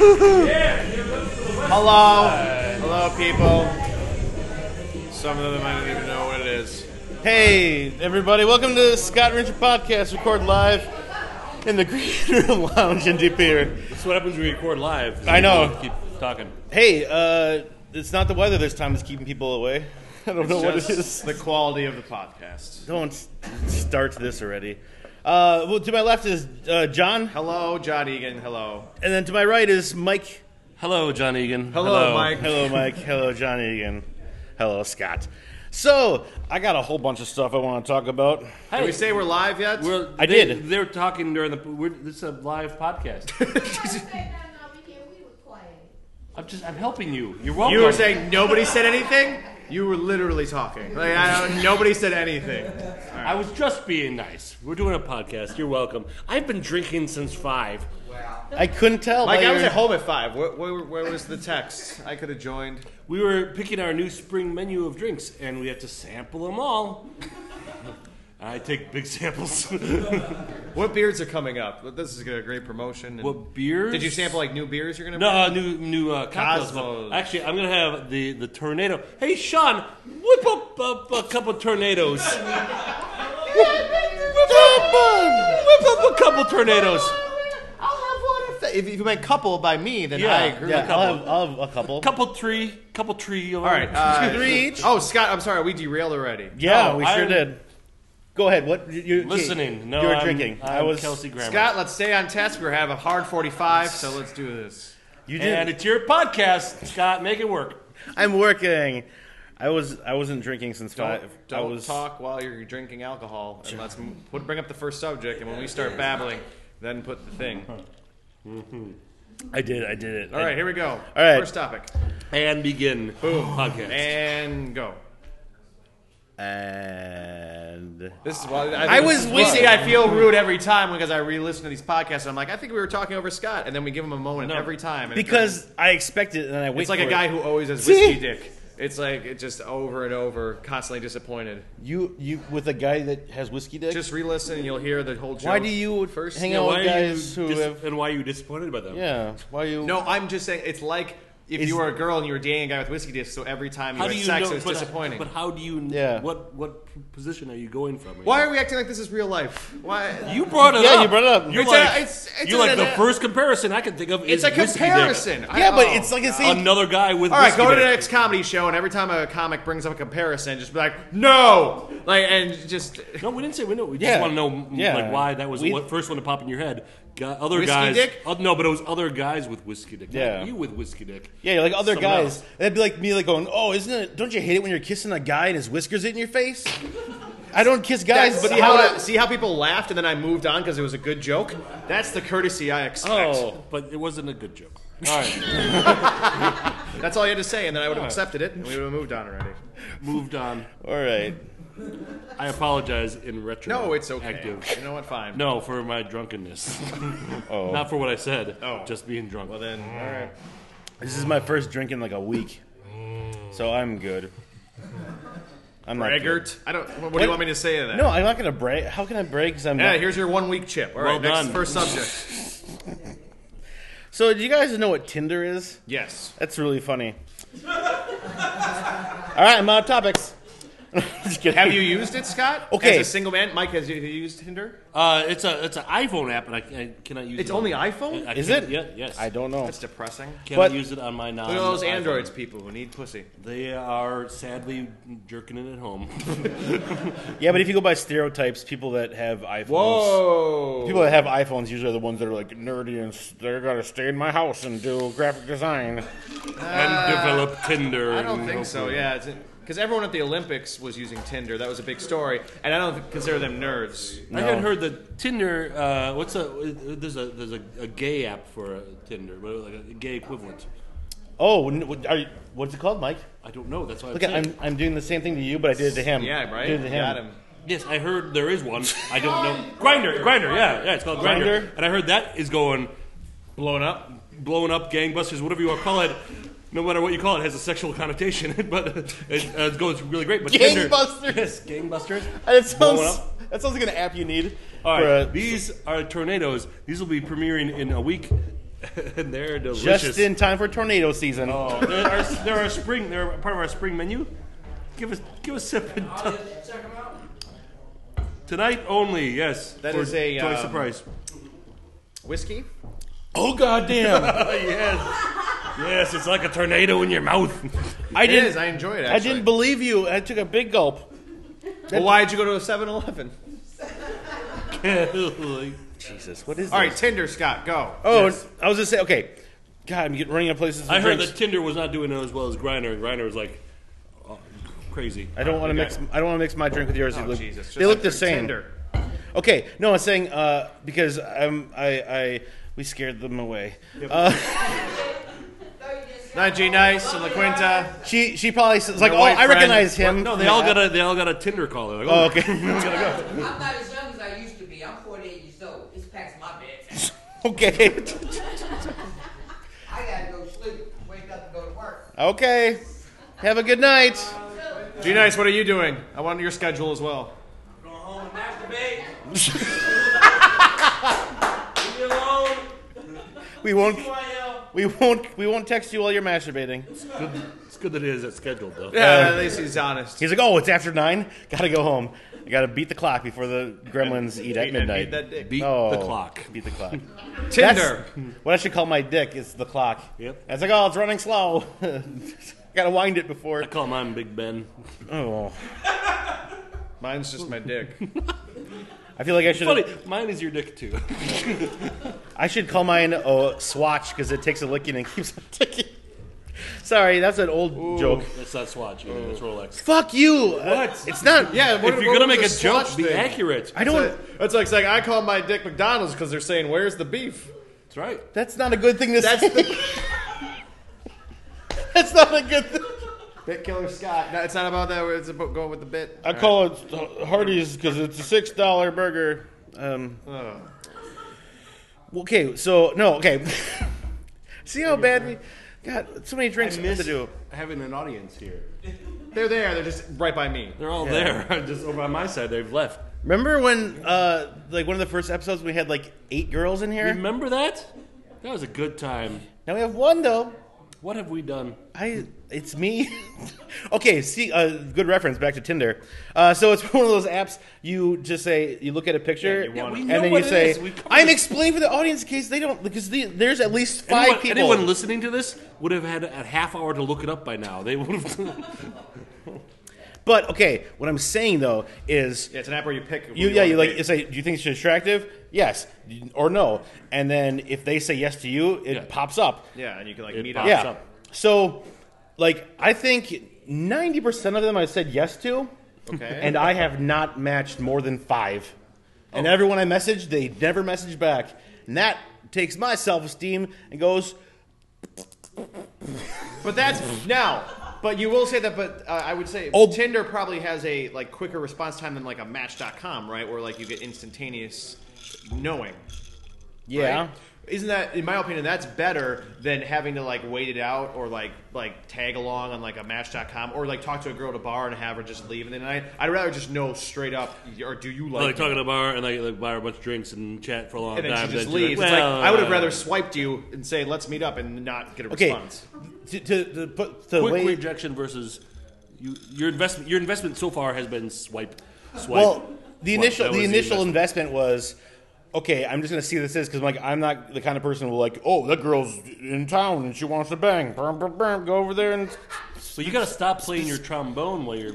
Hello. Hello, people. Some of them I don't even know what it is. Hey, everybody. Welcome to the Scott and Richard Podcast, recorded live in the Green Room Lounge in De Pere. That's what happens when we record live. I know. Keep talking. Hey, it's not the weather this time that's keeping people away. I don't know what it is. The quality of the podcast. Don't start this already. Well, to my left is John, Hello, John Egan. Hello. and then to my right is Mike. Hello, John Egan. Hello, Mike. Hello, Mike. Hello, John Egan. Hello, Scott. So, I got a whole bunch of stuff I want to talk about. Hey, Did we say we're live yet? I did. They're talking during this is a live podcast. I'm helping you. You're welcome. You were saying nobody said anything? You were literally talking. Nobody said anything. I was just being nice. We're doing a podcast. You're welcome. I've been drinking since 5. I couldn't tell. Mike, by I was your- at home at 5. Where was the text? I could have joined. We were picking our new spring menu of drinks, and we have to sample them all. I take big samples. What beers are coming up? This is a great promotion. What beers? Did you sample like new beers you're gonna? No, new cocktails. Cosmos. Actually, I'm gonna have the tornado. Hey, Sean, whip up a couple tornadoes. Whip up a couple tornadoes. I'll have one if you meant couple by me, then Yeah, I agree. Yeah, I'll have a couple. Couple tree. All right, 3 each. Oh, Scott, I'm sorry, we derailed already. Yeah, Oh, we sure I'm did. Go ahead. What you Listening. No, you were I'm drinking. I'm I was Kelsey Grammer. Scott, let's stay on task. We have a hard 45, so let's do this. You did. And it's your podcast, Scott. Make it work. I'm working. I wasn't drinking since 5. Don't talk while you're drinking alcohol, and let's bring up the first subject. And when we start babbling, then put the thing. I did it. All right, here we go. All right. First topic. And begin. Boom. Podcast. And go. And This is why I was You waiting. see, I feel rude every time because I re-listen to these podcasts. And I'm like, I think we were talking over Scott, and then we give him a moment every time. And because I expect it and then I wait. it's like for a guy it. who always has See? whiskey dick. It's like it's just over and over, constantly disappointed. You with a guy that has whiskey dick. Just re-listen, and you'll hear the whole joke. Why do you first hang yeah, out Why with are you guys who have? and why are you disappointed by them? Yeah. Why you? No, I'm just saying it's like if Is- you were a girl and you were dating a guy with whiskey dick, so every time you How had do you sex, know? it was disappointing. But how do you? Yeah. What position are you going from? Why are we acting like this is real life? Why? You brought it up. Yeah, you brought it up. You're It's like, it's you're like an- the first comparison I can think of It's is a whiskey dick. comparison. Yeah, but oh, it's like the God. same. Another guy with All right, whiskey go to the dick. next comedy show, and every time a comic brings up a comparison, just be like, "No!" Like, and just No, we didn't say we know. We Yeah. just want to know Yeah. like why that was We- the first one to pop in your head. Other Whiskey guys, dick? No, but it was other guys with whiskey dick. Yeah. Not you with whiskey dick. Yeah, like other Someone guys. else. That'd be like me, like going, "Oh, isn't it? Don't you hate it when you're kissing a guy and his whiskers in your face?" I don't kiss guys, but see how people laughed, and then I moved on because it was a good joke. That's the courtesy I expect. Oh, but it wasn't a good joke. All right, That's all you had to say, and then I would have accepted it, and we would have moved on already. moved on. all right. I apologize in retro. No, it's okay. Active. You know what? Fine. No, for my drunkenness. Oh, Not for what I said. Oh. Just being drunk. Well then, all right. this is my first drink in like a week, so I'm good. I'm not good. Braggart. I don't. What do you want me to say to that? No, I'm not gonna brag. How can I brag? Because I'm Yeah, not. here's your 1 week chip. All right, Well next done. first subject. So, do you guys know what Tinder is? Yes. That's really funny. All right, I'm out of topics. Just kidding. Have you used it, Scott? Okay. As a single man, Mike, have you used Tinder? It's an iPhone app, and I cannot use it. It's only iPhone. I Is can't- it? Yeah, yes. I don't know. That's depressing. Cannot but- use it on my non. Look at all those iPhone. androids people who need pussy. They are sadly jerking it at home. Yeah, but if you go by stereotypes, people that have iPhones, Whoa. people that have iPhones usually are the ones that are like nerdy and they're gonna stay in my house and do graphic design. And develop Tinder. I don't and think so. Yeah, because everyone at the Olympics was using Tinder. That was a big story, and I don't consider them nerds. I had heard that Tinder. There's a gay app for Tinder, but like a gay equivalent. Oh, what's it called, Mike? I don't know. That's why Look, I'm saying. I'm doing the same thing to you, but I did it to him. Yeah, right. Did it to him. Got him. Yes, I heard there is one. I don't know. Grinder. Yeah, it's called Grinder. Grindr? And I heard that is going Blown up. blowing up, gangbusters, whatever you want to call it. No matter what you call it, it has a sexual connotation, but it goes really great. But Tinder, Gangbusters. yes, gangbusters. That Blowing sounds. up. That sounds like an app you need. All for right, a- these are tornadoes. These will be premiering in a week. and they're delicious. Just in time for tornado season. Oh, they're part of our spring menu. Give us a sip. Tonight only, yes. That for is a, twice the price. Whiskey? Oh goddamn! Yes, it's like a tornado in your mouth. It is. I enjoy it, actually. I didn't believe you. I took a big gulp. Well, why did you go to a 7-Eleven? Jesus, what is All this? right, Tinder, Scott, go. Oh, Yes. I was gonna say, okay. God, I'm running out of places. I heard drinks. that Tinder was not doing it as well as Grindr, and Grindr was like crazy. I don't want to mix. I don't want to mix my drink with yours. Oh, Jesus. They look Just the like same. Tinder. Okay, no, I'm saying because we scared them away. 9G Nice and La Quinta. She probably says like, Your oh, white I friend. recognize him. No, they all got a Tinder call. They're like, Oh, okay. I'm not as young as I used to be. I'm 48 years old. This packs my bed. Okay. I gotta go sleep, wake up and go to work. Okay. Have a good night. G Nice, what are you doing? I want your schedule as well. Go home and masturbate. leave me alone. We won't text you while you're masturbating. It's good that it is scheduled though. Yeah, at least he's honest. He's like, oh, it's after 9. Gotta go home. I gotta beat the clock before the gremlins eat at midnight. Need that dick. Beat Oh, the clock. Beat the clock. Tinder. What I should call my dick is the clock. Yep. And it's like, oh, it's running slow. Gotta wind it before. I call mine Big Ben. Oh, Mine's just my dick. I feel like I should. Funny, mine is your dick too. I should call mine Swatch because it takes a licking and keeps on ticking. Sorry, that's an old joke. That's not Swatch. It's Rolex. Fuck you. What? It's not. Yeah, what, If you're what gonna was make a the joke, Swatch be thing? accurate. I don't. It's like saying I call my dick McDonald's because they're saying, "Where's the beef?" That's right. That's not a good thing to That's say. the That's not a good thing. bit killer Scott. No, it's not about that. It's about going with the bit. I call it Hardee's because it's a $6 burger. Oh. Okay, so no, okay. See how bad we got so many drinks I to miss do. having an audience here. They're there. They're just right by me. They're all there. Just over on my side, they've left. Remember when, like one of the first episodes, we had like 8 girls in here? Remember that? That was a good time. Now we have 1 though. What have we done? It's me. Okay, see, good reference back to Tinder. So it's one of those apps you just say, you look at a picture, Yeah, we and know then you what it say, is. We covered I'm it. explaining for the audience in case they don't, because there's at least 5 people. Anyone listening to this would have had a half hour to look it up by now. They would have. But okay, what I'm saying though is, Yeah, it's an app where you pick. you say, do you think she's attractive? Yes or no, and then if they say yes to you, it Yeah. pops up. Yeah, and you can like It meet pops up. Yeah. up. So, like, I think 90% of them I said yes to, Okay. and I have not matched more than 5. And everyone I messaged, they never messaged back, and that takes my self-esteem and goes, But that's now. But you will say that. But I would say Oh. Tinder probably has a like quicker response time than like a Match.com, right? Where like you get instantaneous knowing. yeah. Right? Isn't that, in my opinion, that's better than having to like wait it out or like tag along on like a Match.com or like talk to a girl at a bar and have her just leave in the night. I'd rather just know straight up. Or do you like? Like me? talking to a bar and like buy her a bunch of drinks and chat for a long And then time. she just then she's leaves. like, It's like well, I would have rather swiped you and say let's meet up and not get a Okay. response. To put the quick way. rejection versus your investment. Your investment so far has been swipe. Well, the Swipe. That was initial investment was, okay, I'm just going to see what this is because like I'm not the kind of person who will like, oh, that girl's in town and she wants to bang. Brum, brum, brum, go over there and. So you got to stop playing your trombone while you're.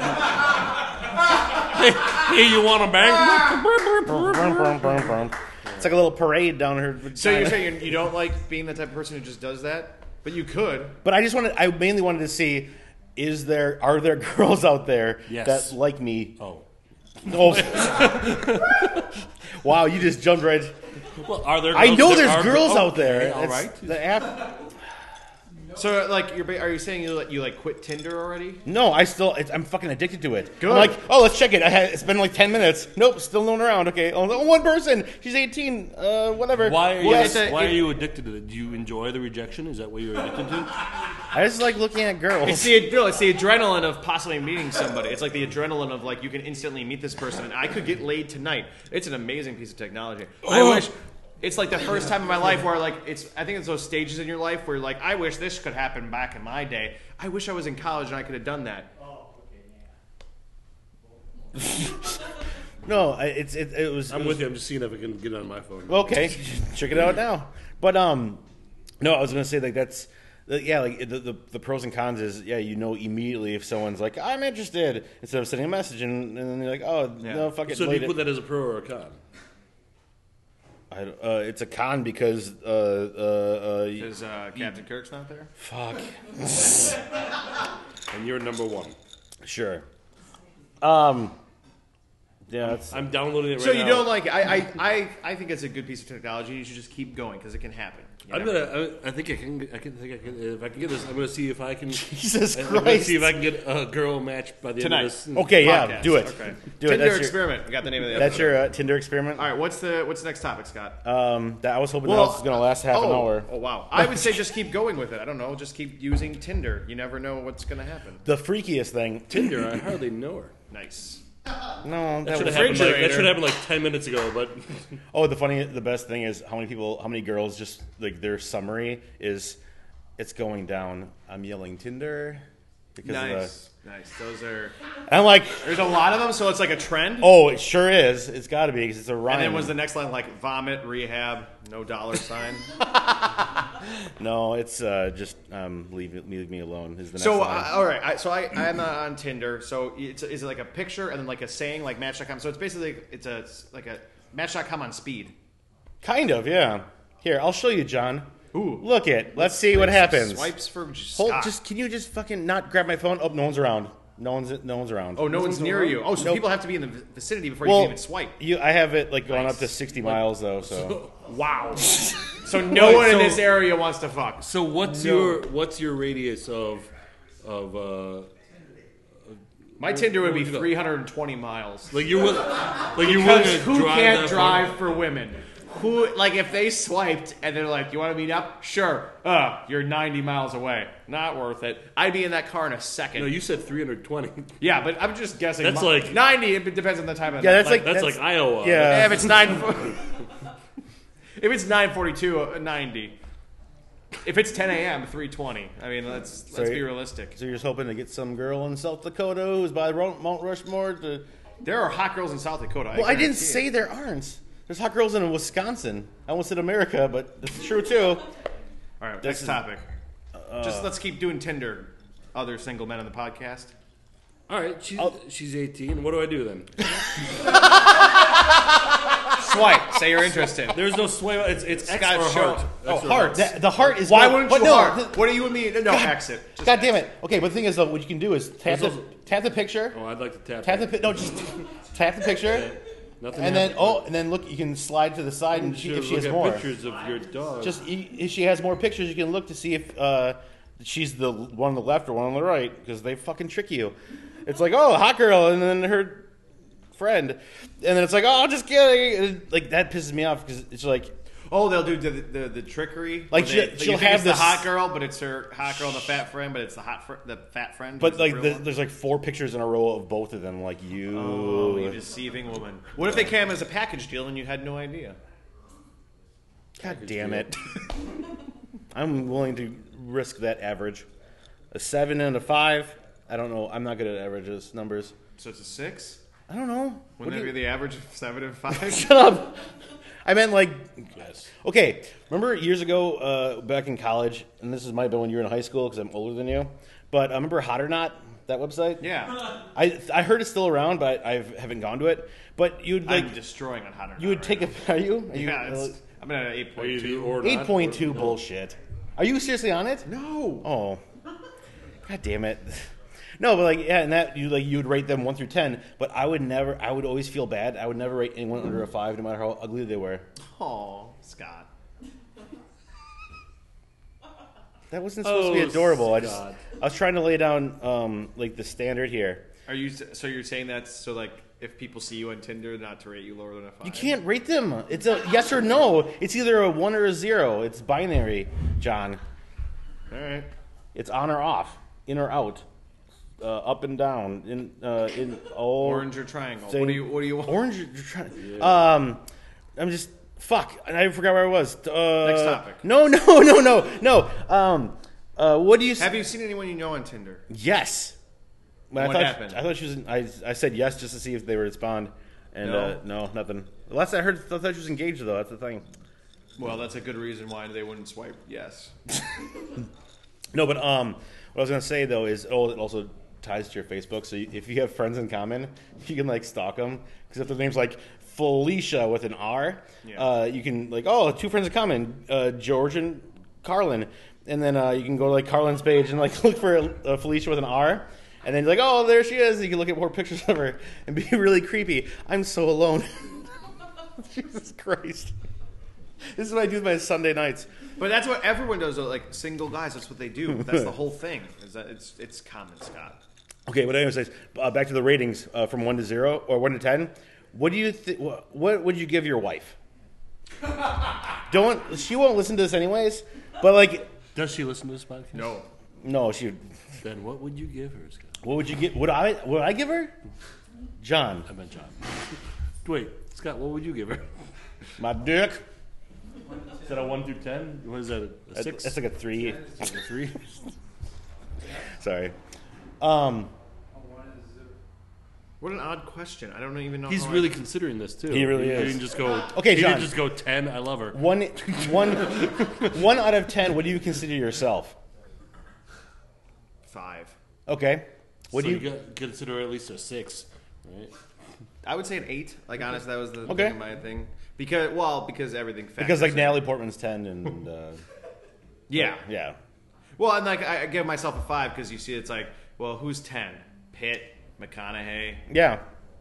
hey, you want to bang? Brum, brum, brum, brum. It's like a little parade down her. So you're vagina. saying you don't like being the type of person who just does that, but you could. But I mainly wanted to see, are there girls out there Yes. that like me? Oh. Oh. Wow, you just jumped right. Well, are there? I girls- know there there's are- girls oh, out there. okay, all It's- right. The app. So like are you saying you like quit Tinder already? No, I'm fucking addicted to it. Good. I'm like, oh, let's check it. It's been like 10 minutes. Nope, still no one around. Okay, oh, 1 person. She's 18. Whatever. Why? Are you, Yes. why are you addicted to it? Do you enjoy the rejection? Is that what you're addicted to? I just like looking at girls. It's the adrenaline of possibly meeting somebody. It's like the adrenaline of like you can instantly meet this person and I could get laid tonight. It's an amazing piece of technology. I wish. It's like the first time in my life where like I think it's those stages in your life where like I wish this could happen back in my day. I wish I was in college and I could have done that. No, it was. I'm with you. I'm just seeing if I can get it on my phone. Okay, check it out now. But no, I was gonna say like that's like the pros and cons is you know immediately if someone's like I'm interested instead of sending a message and then you're like no fuck it. So do you put that as a pro or a con? It's a con because Because Captain Kirk's not there. fuck. And you're number one. Sure. Yeah, it's, I'm downloading it right So now. you don't like I think it's a good piece of technology. You should just keep going because it can happen. You I'm never gonna. I think I can. If I can get this, I'm gonna see if I can. Jesus I'm gonna Christ. see if I can get a girl match by the Tonight. end of this. okay, yeah, podcast. do it. Okay. Do it. Tinder That's experiment. We got the name of the That's episode. your Tinder experiment. All right. What's the next topic, Scott? That I was hoping that was going to last half an hour. Oh wow! I would say just keep going with it. I don't know. Just keep using Tinder. You never know what's going to happen. The freakiest thing. Tinder. I hardly know her. Nice. No, That should was, have happened. refrigerator. That should have happened like 10 minutes ago. But the best thing is how many girls just like their summary is, it's going down. I'm yelling Tinder because Nice. Nice. Those are. I'm like, There's a lot of them, so it's like a trend. oh, it sure is. It's got to be because it's a rhyme. And then was the next line like vomit, rehab, no dollar sign? No, it's just leave me alone. Is the next So line. all right, I'm on Tinder. So is it like a picture and then like a saying like Match.com? So it's basically it's like a Match.com on speed. Kind of, yeah. Here, I'll show you, John. Ooh. Look it. Let's see what happens. Swipes for Hold, Scott. can you just fucking not grab my phone? Oh, no one's around. No one's around. Oh, no one's near you. Oh, so Nope. people have to be in the vicinity before well, you can even swipe. I have it like going Nice. up to 60 miles though. So Wow. So no one in this area wants to fuck. so what's your radius of My Tinder would be Where'd you go? 320 miles. like you're willing Because to who drive can't that drive far? for women? Who, like, if they swiped and they're like, you want to meet up? Sure. You're 90 miles away. Not worth it. I'd be in that car in a second. No, you said 320. Yeah, but I'm just guessing. That's like- 90. It depends on the time of Yeah, the that's like- That's like Iowa. yeah. If it's 9. If it's 9:42, 90. If it's 10 a.m., 320. I mean, let's be realistic. So you're just hoping to get some girl in South Dakota who's by Mount Rushmore to. There are hot girls in South Dakota. Well, I didn't guarantee say it. there aren't. There's hot girls in Wisconsin. I almost said America, but it's true too. All right, This next is- topic. Just let's keep doing Tinder. Other single men on the podcast. All right, she's 18. What do I do then? Swipe. Say you're interested. There's no swipe. It's X Scott, or show- heart. Oh, X or heart. The heart is. Why good, wouldn't but you no, heart? What do you mean? No, exit. Just God damn exit. it. Okay, but the thing is, though, what you can do is tap There's the picture. Oh, I'd like to tap. Tap it. no, just tap the picture, Nothing. and then happened. and then look. You can slide to the side, and Should if she look has at more, pictures of your dog. just if she has more pictures, you can look to see if she's the one on the left or one on the right, because they fucking trick you. It's like, oh, hot girl, and then her friend, and then it's like, oh, just kidding. Like that pisses me off because it's like. Oh, they'll do the trickery. Like, where she'll you think have it's the this- hot girl, but it's her hot girl and the fat friend, but it's the fat friend. But who's like, the real one. there's like 4 pictures in a row of both of them. Like you. Oh, you deceiving woman. What if they came as a package deal and you had no idea? God damn it! I'm willing to risk that average. A 7 and a 5. I don't know. I'm not good at averages numbers. So it's a 6. I don't know. What Wouldn't do that you- be the average of 7 and 5? Shut up. I meant like. Yes. Okay, remember years ago back in college, and this might have been when you were in high school because I'm older than you. But remember Hot or Not, that website? Yeah, I heard it's still around, but I haven't gone to it. But you'd like I'm destroying on Hunter. you would take a. Are you? Are you Yeah, I'm at an Are you 8.2. or not? 8.2 bullshit. Are you seriously on it? No. Oh, god damn it! No, but like yeah, and that you would rate them 1 through 10. But I would never. I would always feel bad. I would never rate anyone under a 5, no matter how ugly they were. Oh, Scott. That wasn't supposed to be adorable. God. I was trying to lay down like the standard here. Are you? So you're saying that so like if people see you on Tinder, not to rate you lower than a 5? You can't rate them. It's a yes or no. It's either a 1 or a 0. It's binary, John. All right. It's on or off, in or out, up and down, in Orange or triangle? Same. What do you want? Orange. You're trying. I'm just Fuck, I forgot where I was. Next topic. No. What do you? Have you seen anyone you know on Tinder? Yes. But What I thought, happened? I thought she was. I said yes just to see if they would respond, and No? no, nothing. Last I heard, I thought she was engaged though. That's the thing. Well, that's a good reason why they wouldn't swipe yes. No, but what I was gonna say though is, it also ties to your Facebook. So if you have friends in common, you can like stalk them because if their name's like Felicia with an R, Yeah. you can like, two friends in common, George and Carlin, and then you can go to like Carlin's page and like look for Felicia with an R. And then you're like, oh, there she is. You can look at more pictures of her and be really creepy. I'm so alone. Jesus Christ. This is what I do with my Sunday nights. But that's what everyone does, though. Like single guys, that's what they do. That's the whole thing. Is that it's common, Scott. Okay, but anyways, back to the ratings from 1 to 0 or 1 to 10. What do you what would you give your wife? She won't listen to this anyways. But like, Does she listen to this podcast? no, she. Then what would you give her, Scott? What would you get? Would I give her? John, I meant John. Wait, Scott, what would you give her? my dick. Is that a 1 through 10? What is that? A 6? That's like a 3. A 3? Sorry. What an odd question. I don't even know. He's how really considering this too. He really He is. didn't just go. Okay, he John. didn't just go 10. I love her. One out of 10. What do you consider yourself? 5. Okay. What so do you got, consider at least a 6, right? I would say an 8. Like honestly, that was the Okay. thing, my thing. Because everything. Because like factors in. Natalie Portman's 10 and Yeah. yeah. Well, and like I give myself a 5 because you see, it's like, well, who's 10? Pitt, McConaughey, Yeah.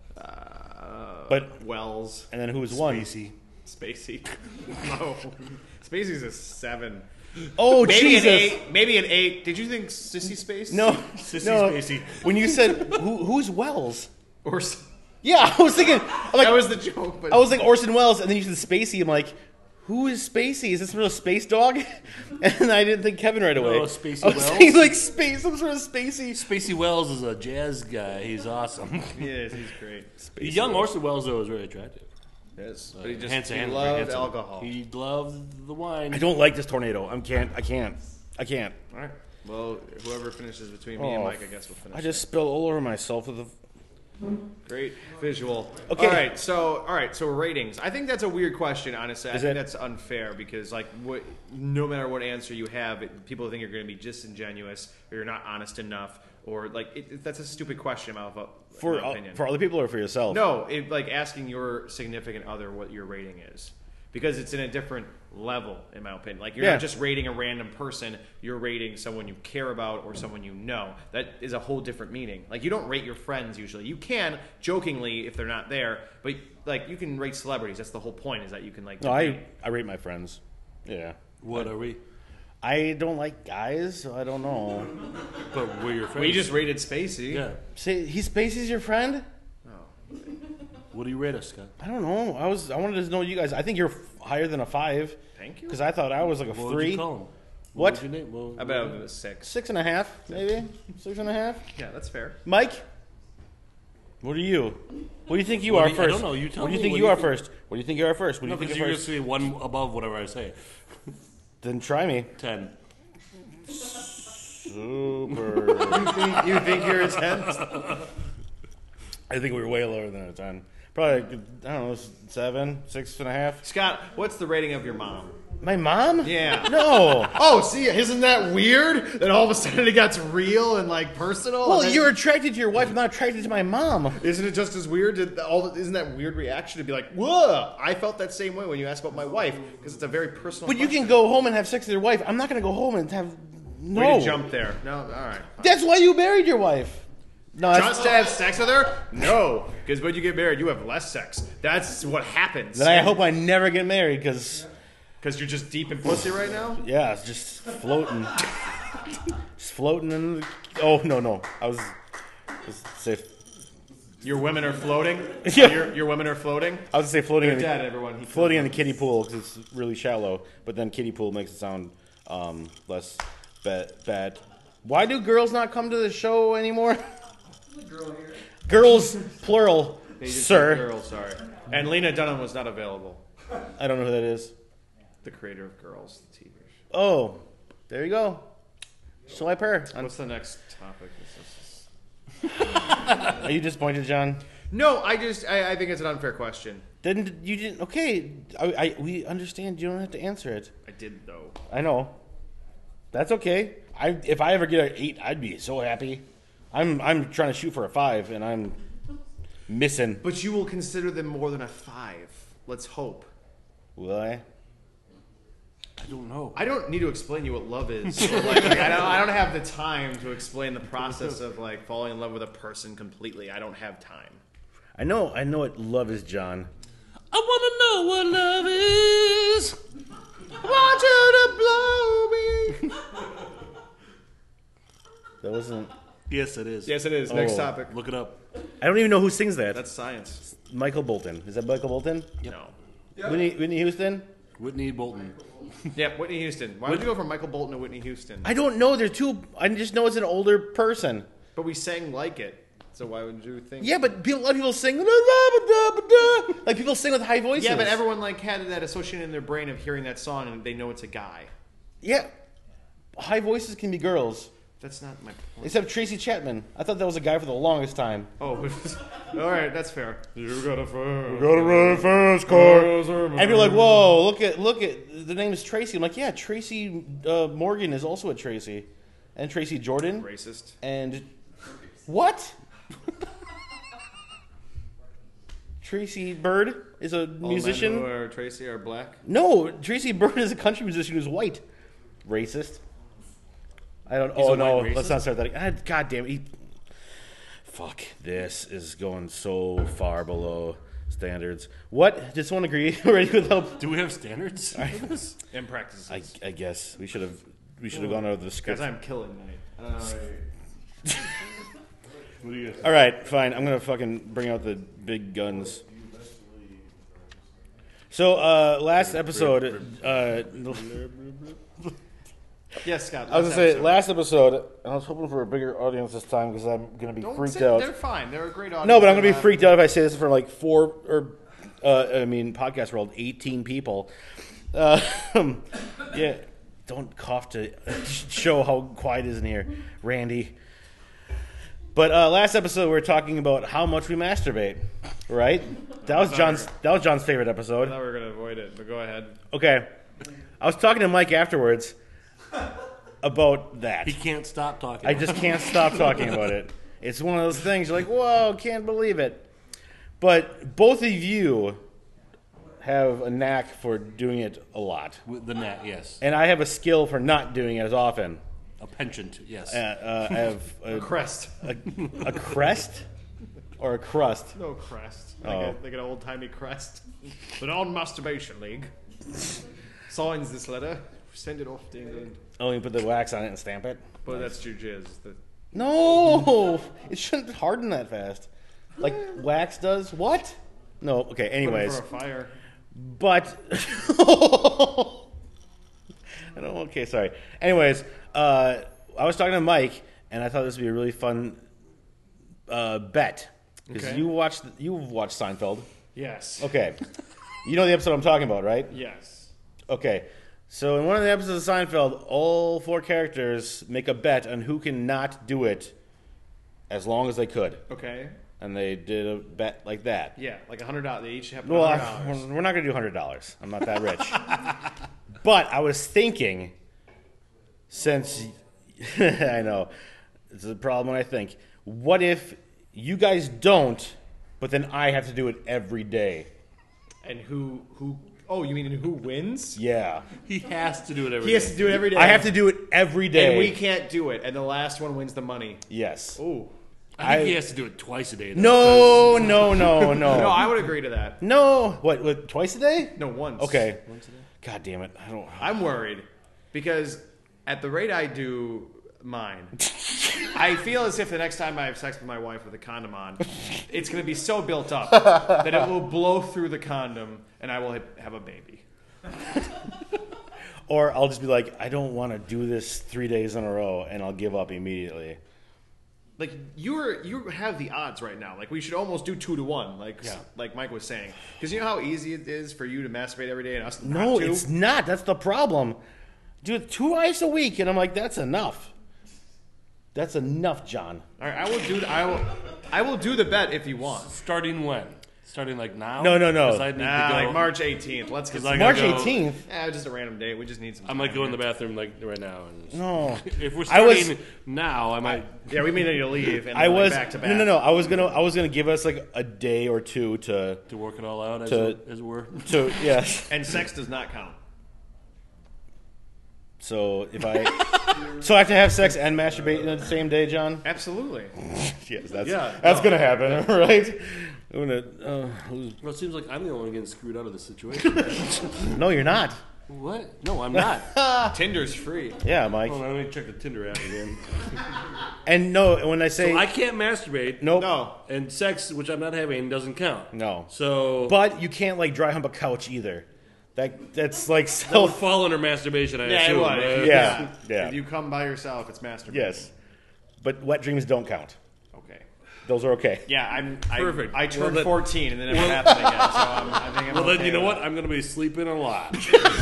But Wells, and then who's 1? Spacey. No, Spacey's a 7. Oh Maybe Jesus. an 8. Maybe an 8. Did you think Sissy Space? No. Sissy no. Spacey. When you said who's Wells? Or Yeah, I was thinking I'm like that was the joke. But I was like Orson Welles, and then you said Spacey. I'm like, who is Spacey? Is this real space dog? And I didn't think Kevin right away. No, Spacey I was Wells? thinking like space, some sort of Spacey. Spacey Wells is a jazz guy. He's awesome. he is. He's great. The young Orson Welles, though, is very attractive. Yes, but he just Handsome, he very loved handsome. alcohol. He loved the wine. I don't like this tornado. I can't. All right. Well, whoever finishes between me and Oh, Mike, I guess will finish. I just spilled all over myself with the. Great visual. Okay. All right. So ratings. I think that's a weird question. Honestly, I Is think it? that's unfair because no matter what answer you have, people think you're going to be disingenuous or you're not honest enough, or like that's a stupid question. In my opinion. For other people or for yourself? No, like asking your significant other what your rating is. Because it's in a different level, in my opinion. Like, you're Yeah. not just rating a random person, you're rating someone you care about or someone you know. That is a whole different meaning. Like, you don't rate your friends usually. You can, jokingly, if they're not there, but, like, you can rate celebrities. That's the whole point, is that you can, like, No, debate. I rate my friends. Yeah. What are we? I don't like guys, so I don't know. But we're your friends. We just rated Spacey. Yeah. Say Spacey's your friend? What do you rate us, Scott? I don't know. I wanted to know you guys. I think you're higher than a 5. Thank you. Because I thought I was like a What would 3. you call him? What? Was your name? Well, About a 6. 6.5, maybe 6.5. Yeah, that's fair. Mike, what are you? What do you think you What are do you- first? I don't know. You tell What do you me. think What you do you are think? first? What do you think you are first? What do No, you think because you're you're going first? to say one above whatever I say. Then try me. 10. Super. You think you're a 10? I think we were way lower than a 10. Probably, I don't know, 7, 6.5. Scott, what's the rating of your mom? My mom? Yeah. No. Oh, see, isn't that weird? That all of a sudden it got real and like personal. Well, and then- you're attracted to your wife. I'm not attracted to my mom. Isn't it just as weird? Isn't that weird reaction to be like, "Whoa!" I felt that same way when you asked about my wife because it's a very personal. But you question. can go home and have sex with your wife. I'm not going to go home and have. No. Way to jump there. No, all right. That's why you married your wife. No, Just to have sex with her? No, because when you get married, you have less sex. That's what happens. then I hope I never get married because, Because you're just deep in pussy right now. yeah, it's just floating. Just floating in the. Oh, no. I was. Just say, Your women are floating. Yeah. Your women are floating. I was going to say floating They're in the, dead, everyone. floating in the kiddie pool because it's really shallow. But then kiddie pool makes it sound less bad. Why do girls not come to the show anymore? Girls, plural, They just sir. said girl, sorry. And Lena Dunham was not available. I don't know who that is. The creator of Girls, the TV show. Oh, there you go. Swipe her. What's the next topic? Are you disappointed, John? No, I think it's an unfair question. You didn't? Okay, we understand. You don't have to answer it. I did though. I know. That's okay. If I ever get an 8, I'd be so happy. I'm trying to shoot for a 5, and I'm missing. But you will consider them more than a 5. Let's hope. Will I? I don't know. I don't need to explain to you what love is. Or like, I don't have the time to explain the process of like falling in love with a person completely. I don't have time. I know what love is, John. I want to know what love is. I want you to blow me. That wasn't. Yes, it is. Yes, it is. Oh. Next topic. Look it up. I don't even know who sings that. That's science. Michael Bolton. Is that Michael Bolton? No. Whitney Houston? Whitney Bolton. Yeah, Whitney Houston. Why would you go from Michael Bolton to Whitney Houston? I don't know. They're two. I just know it's an older person. But we sang like it. So why would you think? Yeah, but a lot of people sing like people sing with high voices. Yeah, but everyone like had that associated in their brain of hearing that song and they know it's a guy. Yeah, high voices can be girls. That's not my point. Except Tracy Chapman. I thought that was a guy for the longest time. Oh, all right, that's fair. You gotta run fast, car. And you're like, whoa, look at the name is Tracy. I'm like, yeah, Tracy Morgan is also a Tracy, and Tracy Jordan. Racist. And what? Tracy Bird is a musician. All men who are Tracy are black. No, Tracy Bird is a country musician who's white. Racist. I don't. He's Oh a no, white racist? let's not start that. God damn it! Fuck, this is going so far below standards. What? Just want to agree already with help. Do we have standards? And practices. I guess we should have gone over the script. Because I'm killing night. What do you All right, fine. I'm gonna fucking bring out the big guns. So last episode, Yes, Scott. I was gonna say last episode. I was hoping for a bigger audience this time because I'm gonna be freaked out. They're fine. They're a great audience. No, but I'm gonna be freaked out if I say this for like podcast world, 18 people. Yeah, don't cough to show how quiet it is in here, Randy. But last episode we were talking about how much we masturbate, right? That was John's favorite I episode. thought we were gonna avoid it, but go ahead. Okay, I was talking to Mike afterwards about that. He can't stop talking. I just can't stop talking about it. It's one of those things you're like, whoa, can't believe it. But both of you have a knack for doing it a lot. With the net, yes. And I have a skill for not doing it as often. A penchant, yes. I have a Crest. a crest or a crust. No crest. Oh. Like an old timey crest. The non-masturbation league signs this letter. Send it off to England. Oh, you put the wax on it and stamp it? But that's your jizz. No! It shouldn't harden that fast. Like wax does? What? No, okay, anyways. For a fire. But I don't. Okay, sorry. Anyways, I was talking to Mike, and I thought this would be a really fun bet because Okay. you've watched Seinfeld. Yes. Okay, you know the episode I'm talking about, right? Yes. Okay, so in one of the episodes of Seinfeld, all 4 characters make a bet on who can not do it as long as they could, Okay. and they did a bet like that. Yeah, like $100. They each have Well, $100. we're not going to do $100. I'm not that rich. But I was thinking, since I know it's a problem when I think, what if you guys don't, but then I have to do it every day? And who? Oh, you mean who wins? Yeah, He has to do it every He has to do it every day. I have to do it every day. And we can't do it. And the last one wins the money. Yes. Ooh. I think he has to do it twice a day. though, No. No, I would agree to that. No. What? Twice a day? No, once. Okay. God damn it! I don't. I'm worried because at the rate I do mine, I feel as if the next time I have sex with my wife with a condom on, it's going to be so built up that it will blow through the condom and I will have a baby. Or I'll just be like, I don't want to do this 3 days in a row, and I'll give up immediately. like you have the odds right now. Like we should almost do 2-to-1, like Mike was saying, because you know how easy it is for you to masturbate every day and us not No, to? it's not. That's the problem. Dude, twice a week, and I'm like, that's enough. That's enough, John. All right, I will do the bet if you want. Starting when? Starting like now? No. 'Cause I need to go. Like March 18th. Let's get I March gotta go- 18th. just a random date. We just need some. I might go in the bathroom like right now. And No. if we're I was- starting now, I might. Yeah, we may need to leave. And I then, like, was back to back. no. I was gonna give us like a day or two to To work it all out, as it were. yes. And sex does not count. So if I have to have sex and masturbate in the same day, John. Absolutely. Yes, that's Yeah, gonna happen, right? I'm gonna. Well, it seems like I'm the only one getting screwed out of this situation. No, you're not. What? No, I'm not. Tinder's free. Yeah, Mike. Hold on, let me check the Tinder app again. And no, when I say So I can't masturbate. nope, No. And sex, which I'm not having, doesn't count. no. So, But you can't like dry hump a couch either. That's like that would self. fall under masturbation, I Yeah, it assume. would. right? Yeah. If you come by yourself, it's masturbation. Yes, but wet dreams don't count. Okay. Those are okay. Yeah, Perfect. I turned Well, 14 and then it happened again. So I think I'm Well, then okay you know with what? I'm going to be sleeping a lot.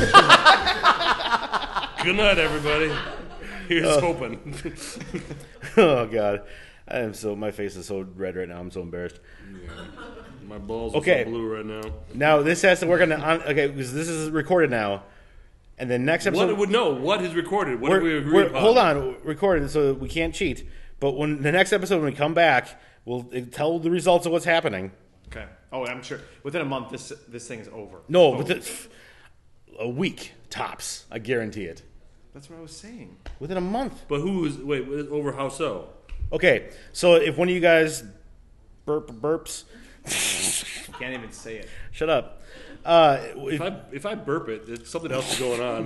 Good night, everybody. Here's hoping. Oh God, my face is so red right now. I'm so embarrassed. My balls Okay. are so blue right now. Now this has to work okay, because this is recorded now, and the next episode. What is recorded? What have we agreed upon? Hold on, recorded, so we can't cheat. But when the next episode, when we come back, we'll tell the results of what's happening. Okay. Oh, I'm sure within a month this thing is over. No, Oh, a week tops. I guarantee it. that's what I was saying. Within a month. But wait, over how so? Okay, so if one of you guys burps, Can't even say it. shut up. If I burp it, something else is going on.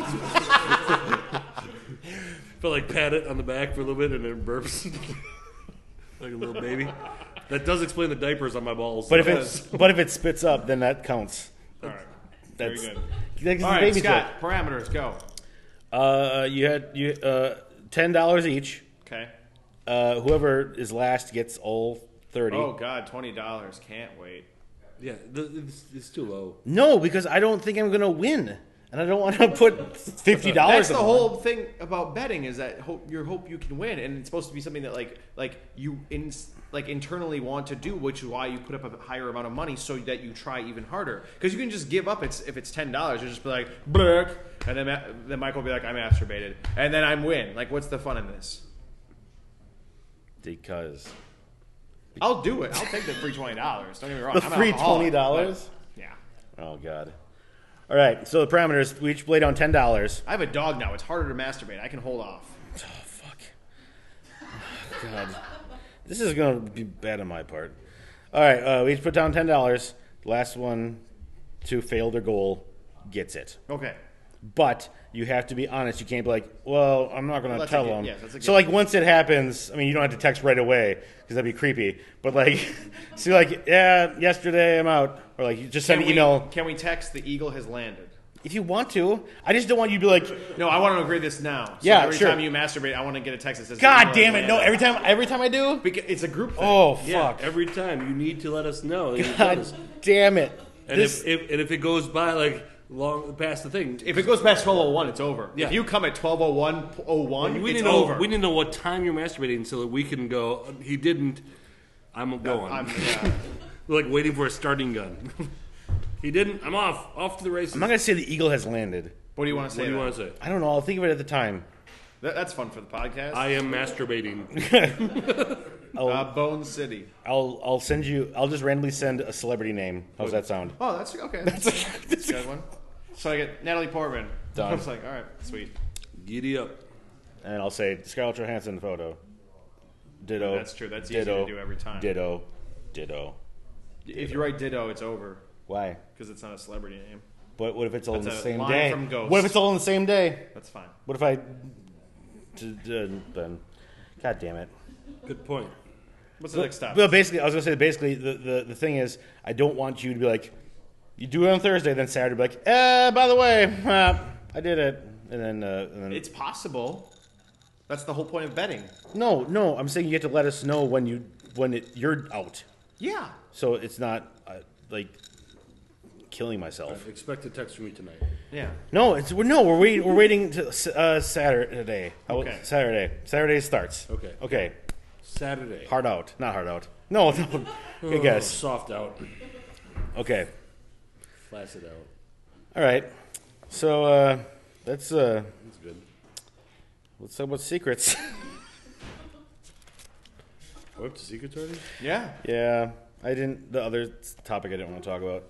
Feel like pat it on the back for a little bit and then burps like a little baby. That does explain the diapers on my balls. But if it spits up, then that counts. All right. That's Very good. That's All right, baby Scott. Parameters go. You had $10 each. Okay. Whoever is last gets all 30. Oh God, $20. Can't wait. yeah, it's too low. No, because I don't think I'm gonna win, and I don't want to put $50. That's the on it. whole thing about betting is that hope you can win, and it's supposed to be something that like you internally want to do, which is why you put up a higher amount of money so that you try even harder. Because you can just give up. If it's $10, you just be like Blurk, and then Michael will be like, I masturbated, and then I'm win. Like, what's the fun in this? Because I'll do it. I'll take the free $20. Don't get me wrong. the I'm free alcoholic, $20. but- Yeah. Oh God. All right. So the parameters: we each lay down $10. I have a dog now. It's harder to masturbate. I can hold off. Oh fuck. Oh, God. This is gonna be bad on my part. All right. We each put down $10. Last one to fail their goal gets it. Okay. But you have to be honest. You can't be like, well, I'm not going to That's tell a gi- them. yes, that's a So, like, once it happens, I mean, you don't have to text right away because that'd be creepy. But, like, so like, yeah, yesterday I'm out. Or, like, you just send an email. Can we text the eagle has landed? If you want to. I just don't want you to be like, No, I want to agree this now. So Yeah, every sure. time you masturbate, I want to get a text that says, God "The damn eagle it. No, has landed." every time I do? It's a group thing. Oh, Yeah, fuck. every time you need to let us know. that you've done God this. damn it. And This, if it goes by like long past the thing, If it goes past 12:01, it's over. Yeah. If you come at 12:01:01, we it's need to know. over. We need to know what time you're masturbating so that we can go. He didn't. I'm going. Yeah. We're like waiting for a starting gun. He didn't. I'm off to the races. I'm not going to say the eagle has landed. What do you want to say? What do you then? want to say? I don't know. I'll think of it at the time. That's fun for the podcast. I am masturbating. Bone City. I'll send you. I'll just randomly send a celebrity name. How's that sound? Oh, that's okay. That's a good one. So I get Natalie Portman. Done. I was like, all right, sweet. Giddy up. And I'll say Scarlett Johansson photo. Ditto. That's true. That's easy ditto, to do every time. Ditto. Ditto. If you write ditto, it's over Why? because it's not a celebrity name. But what if it's all in the That's a same line day? from Ghost. What if it's all in the same day? That's fine. What if I? Then, God damn it. Good point. What's the next stop? Well, basically, I was gonna say the thing is, I don't want you to be like, you do it on Thursday, then Saturday, be like, by the way, I did it, and then It's possible. That's the whole point of betting. No, I'm saying you have to let us know when you're out, Yeah. so it's not like killing myself. Expect a text from me tonight. Yeah. No, we're waiting to Saturday. Okay. Saturday starts. Okay. Okay. Saturday. Not hard out. No, I guess. Soft out. Okay. Flaccid out. All right. So That's good. let's talk about secrets. We're up to secrets already? Yeah. Yeah, I didn't. The other topic I didn't want to talk about.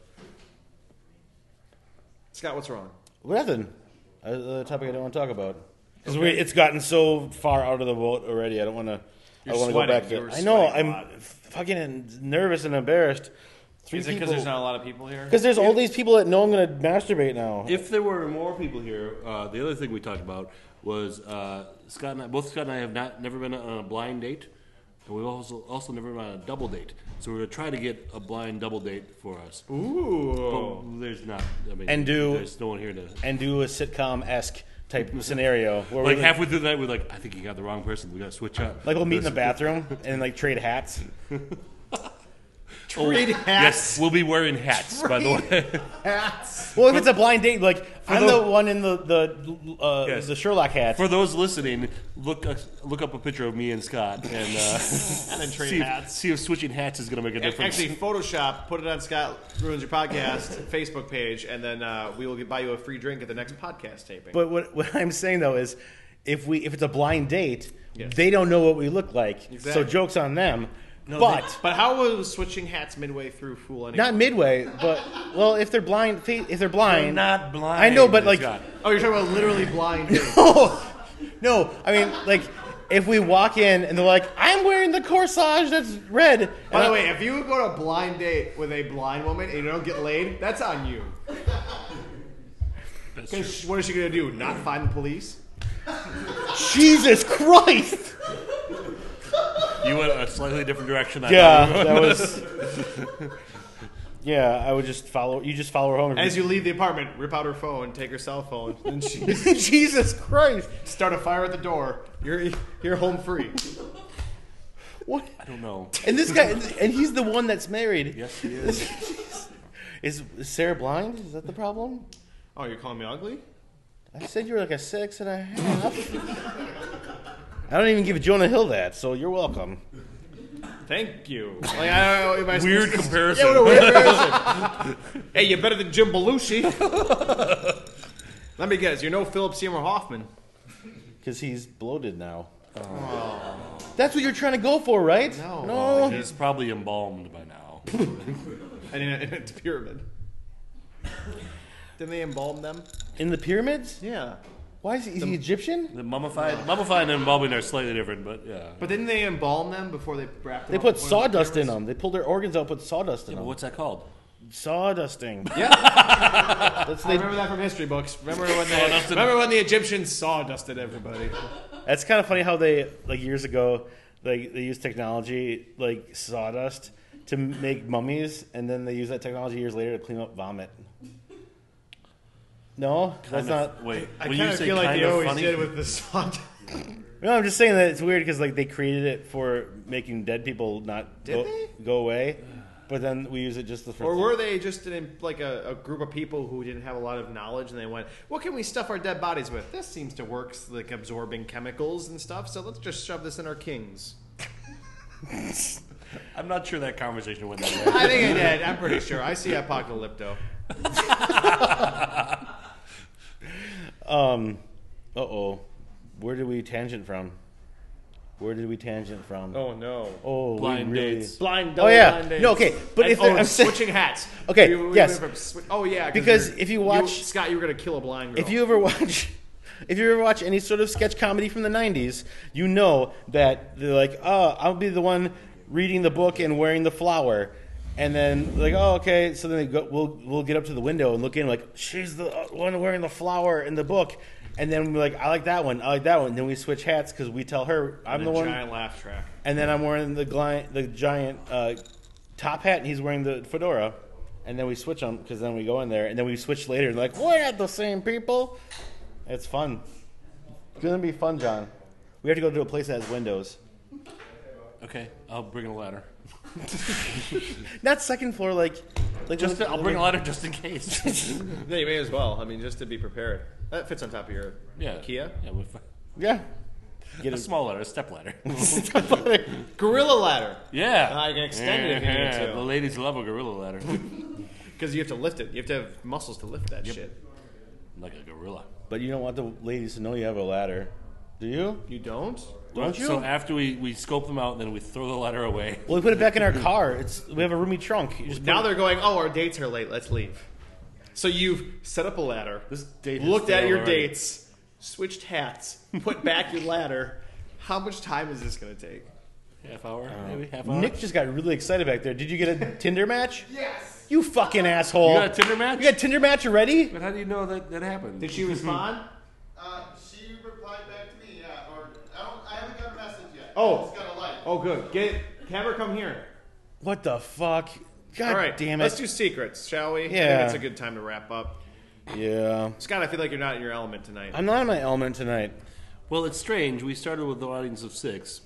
Scott, what's wrong? Nothing. The topic I don't want to talk about. Because it's gotten so far out of the boat already. I don't want to. I You're want to go back sweating. to. You I were know. sweating a I'm lot. fucking nervous and embarrassed. Is it because there's not a lot of people here? Because there's all these people that know I'm going to masturbate now. If there were more people here, the other thing we talked about was Scott and I have never been on a blind date, and we've also never been on a double date. So we're gonna try to get a blind double date for us. Ooh. But there's not. I mean, there's no one here to. And do a sitcom-esque type scenario where Like we halfway through the night, we're like, I think you got the wrong person. We got to switch up. like we'll meet in the bathroom and like trade hats. Trade hats. Yes, we'll be wearing hats. By the way, Hats. Well, if it's a blind date, like I'm the- the one in Yes. the Sherlock hat. for those listening, look up a picture of me and Scott, and And then trade hats. see if switching hats is going to make a difference. Actually, Photoshop, put it on Scott Ruins Your Podcast Facebook page, and then we will buy you a free drink at the next podcast taping. But what I'm saying though is, if it's a blind date, Yes. they don't know what we look like. So Exactly. jokes on them. But But how was switching hats midway through fool anyone? not midway. But well, if they're blind, not blind. I know, but like, Scott. Oh, you're talking about literally blind dates. no. I mean, like, if we walk in and they're like, "I'm wearing the corsage that's red." By the way, if you go to a blind date with a blind woman and you don't get laid, that's on you. Because what is she going to do? Not find the police? Jesus Christ! You went a slightly different direction. Yeah, that was. Yeah, I would just follow. You just follow her home. As you leave the apartment, rip out her phone, take her cell phone, and she Jesus Christ! start a fire at the door. You're home free. What? I don't know. And this guy, and he's the one that's married. Yes, he is. Is Sarah blind? Is that the problem? Oh, you're calling me ugly? I said you were like a 6.5. I don't even give Jonah Hill that, so you're welcome. Thank you. Like, I don't know. Am I Weird supposed to- comparison. Yeah, what a weird comparison. Hey, you're better than Jim Belushi. Let me guess. You're no Philip Seymour Hoffman. Because he's bloated now. That's what you're trying to go for, right? No. He's probably embalmed by now. And in a pyramid. Didn't they embalm them? In the pyramids? Yeah. Why is he Egyptian? The mummified and embalming are slightly different, but yeah. But didn't they embalm them before they wrapped them They up put in sawdust in pyramids? them. They pulled their organs out, put sawdust in But them. what's that called? Sawdusting. Yeah. That's, I remember that from history books. Remember when the Egyptians sawdusted everybody? That's kind of funny how they, like years ago, like they used technology like sawdust to make mummies, and then they use that technology years later to clean up vomit. No, that's not. Wait, I when kind you of say feel like kind they of always funny, did with the sawdust. No, I'm just saying that it's weird because like they created it for making dead people not Did they? go away, but then we use it just for. Or were they just like a group of people who didn't have a lot of knowledge, and they went, "What can we stuff our dead bodies with? This seems to work, like absorbing chemicals and stuff. So let's just shove this in our kings." I'm not sure that conversation went that way. I think it did. I'm pretty sure. I see Apocalypto. Uh-oh. Where did we tangent from? Oh no! Oh, Blind we really... dates. Blind. Oh yeah. blind dates. No, okay. But And- if they're- I'm saying, switching hats. Okay, yes. Oh yeah. Because you're- if you watch- Scott, you were gonna kill a blind girl. if you ever watch any sort of sketch comedy from the 90s, you know that they're like, "Oh, I'll be the one reading the book and wearing the flower." And then like, "Oh, okay." So then we'll get up to the window and look in like, "She's the one wearing the flower in the book." And then we're like, I like that one. And then we switch hats because we tell her I'm the one. Giant laugh track. And then I'm wearing the giant top hat, and he's wearing the fedora. And then we switch them because then we go in there, and then we switch later, and like, we're not the same people. It's fun. It's gonna be fun, John. We have to go to a place that has windows. Okay, I'll bring a ladder. Not second floor, like Just I'll bring a ladder just in case. Yeah, you may as well. I mean, just to be prepared. That fits on top of your Yeah. Kia. Yeah, we Yeah. Get a a small ladder, a step ladder. Gorilla ladder. Yeah. I can extend it if you need to. The ladies love a gorilla ladder. Because you have to lift it. You have to have muscles to lift that shit. Like a gorilla. But you don't want the ladies to know you have a ladder. Do you? You don't? Don't you? So after we scope them out, then we throw the ladder away. Well, we put it back in our car. We have a roomy trunk. You just Now put they're going, oh, our dates are late. Let's leave. So you've set up a ladder, This date has looked at failed your already. dates, switched hats, put back your ladder. How much time is this going to take? Half hour, maybe half hour. Nick just got really excited back there. Did you get a Tinder match? Yes. You fucking asshole. You got a Tinder match? You got a Tinder match already? But how do you know that happened? Did she respond? She replied back to me, yeah, or I haven't got a message yet. Oh. I just got a like. Oh, good. Have her come here. What the fuck? God All right, damn it. let's do secrets, shall we? I Yeah. think it's a good time to wrap up. Yeah. Scott, I feel like you're not in your element tonight. I'm not in my element tonight. Well, it's strange. We started with an audience of 6.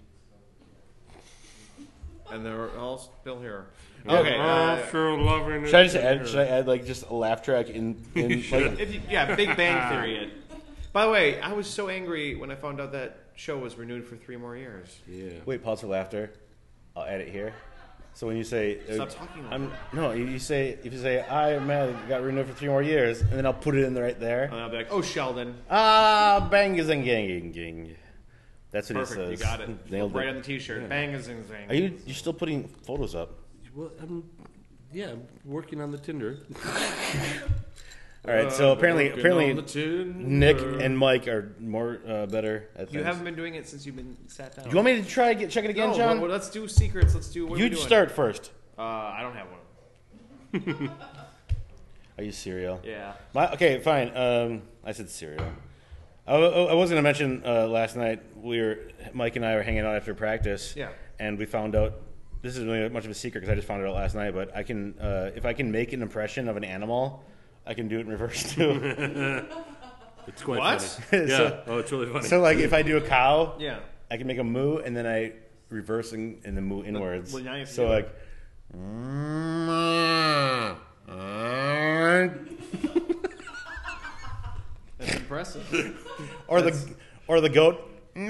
And they're all still here. Okay. loving it. Should I add like just a laugh track in like, Big Bang Theory it. By the way, I was so angry when I found out that show was renewed for 3 more years. Yeah. wait, pause for laughter. I'll add it here. So when you say Stop talking like I'm no, you say if you say I'm mad it got renewed for 3 more years, and then I'll put it in right there. And I'll be like, oh, Sheldon. Bang zing gang gang. That's what Perfect, it you says. got it. Nailed Right it. on the t-shirt. Bang a zing zang. Are you're still putting photos up? Well, I'm working on the Tinder. All right. So apparently On the Tinder. Nick and Mike are more better at things. You haven't been doing it since you've been sat down. Do you want me to try check it again, No, John? well, let's do secrets. Let's do. What are we You doing? start first. I don't have one. Are you cereal? Yeah. Okay, fine. I said cereal. I was going to mention last night Mike and I were hanging out after practice. Yeah. And we found out. This isn't really much of a secret because I just found it out last night. But I can, if I can make an impression of an animal, I can do it in reverse too. It's quite What? funny. Yeah. So- It's really funny. So like if I do a cow, Yeah. I can make a moo and then I reverse and then moo inwards. well, now you have to so do like. That's impressive. Or the goat.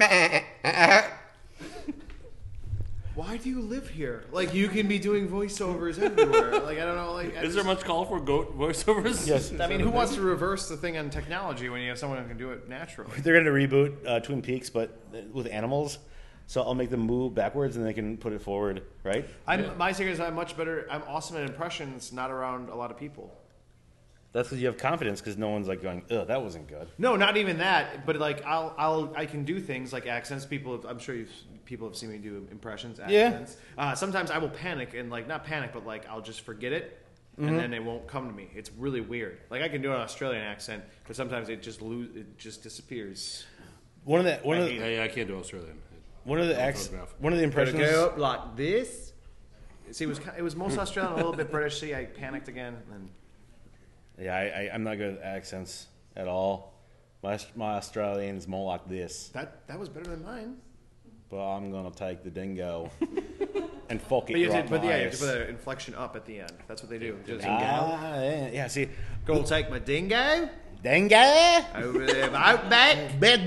Why do you live here? Like, you can be doing voiceovers everywhere. Like, I don't know. Like, Is there much call for goat voiceovers? Yes. I mean, who wants to reverse the thing on technology when you have someone who can do it naturally? They're gonna reboot Twin Peaks, but with animals. So I'll make them move backwards, and they can put it forward, right? My secret is I'm much better. I'm awesome at impressions, not around a lot of people. That's because you have confidence, because no one's like going, "Ugh, that wasn't good." No, not even that. But like, I can do things like accents. I'm sure people have seen me do impressions, accents. Yeah. Sometimes I will panic and like not panic, but like I'll just forget it, and then it won't come to me. It's really weird. Like I can do an Australian accent, but sometimes it just disappears. One of the I can't do Australian. one of the impressions. Go up like this. See, it was most Australian, a little bit British. See, I panicked again. And Yeah, I'm not good at accents at all. My Australian's more like this. that was better than mine. But I'm gonna take the dingo and fuck it. But you right have to, my you have ass. to put an inflection up at the end. That's what they do. Just Yeah. See, go take my dingo dingo. over there, outback. Big.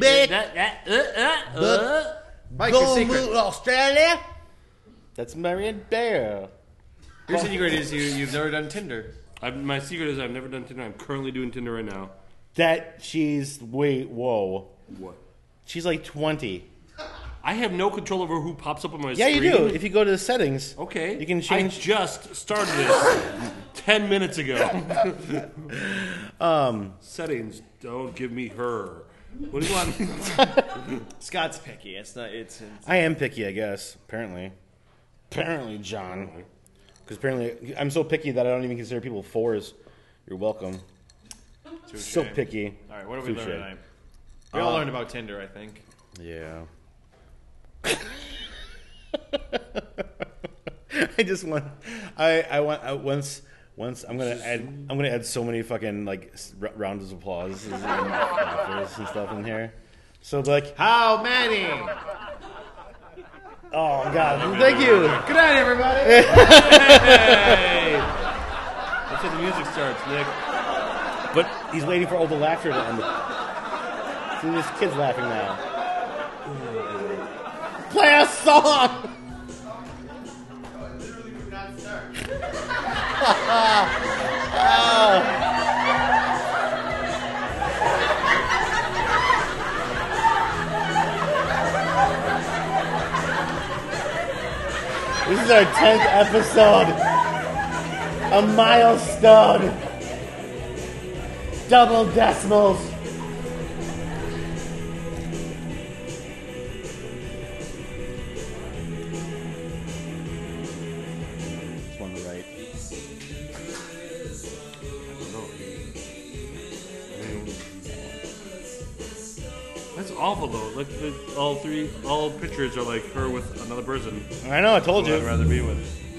Mike, your secret. move Australia. That's Marion Bear. Your secret is you've never done Tinder. My secret is I've never done Tinder. I'm currently doing Tinder right now. That whoa. What? She's like 20. I have no control over who pops up on my Yeah, screen. you do. If you go to the settings, Okay. you can change. I just started this 10 minutes ago. Settings. Don't give me her. What do you want? Scott's picky. It's not. It's I am picky, I guess. Apparently, John. Because apparently, I'm so picky that I don't even consider people fours. You're welcome. So picky. All right, what have we Touche. learned tonight? We all learned about Tinder, I think. Yeah. I just want. I want once. I'm gonna add so many fucking like rounds of applause and stuff in here. So like, How many? oh god, thank you. Good night, everybody. Hey! That's how the music starts, Nick. But he's waiting for all the laughter to end. See, this kid's laughing now. Play a song. I literally could not start. This is our 10th episode. A milestone. Double decimals. This one to the right. That's awful though. Like all pictures are like her with another person. I know, I told Who I'd you. rather be with.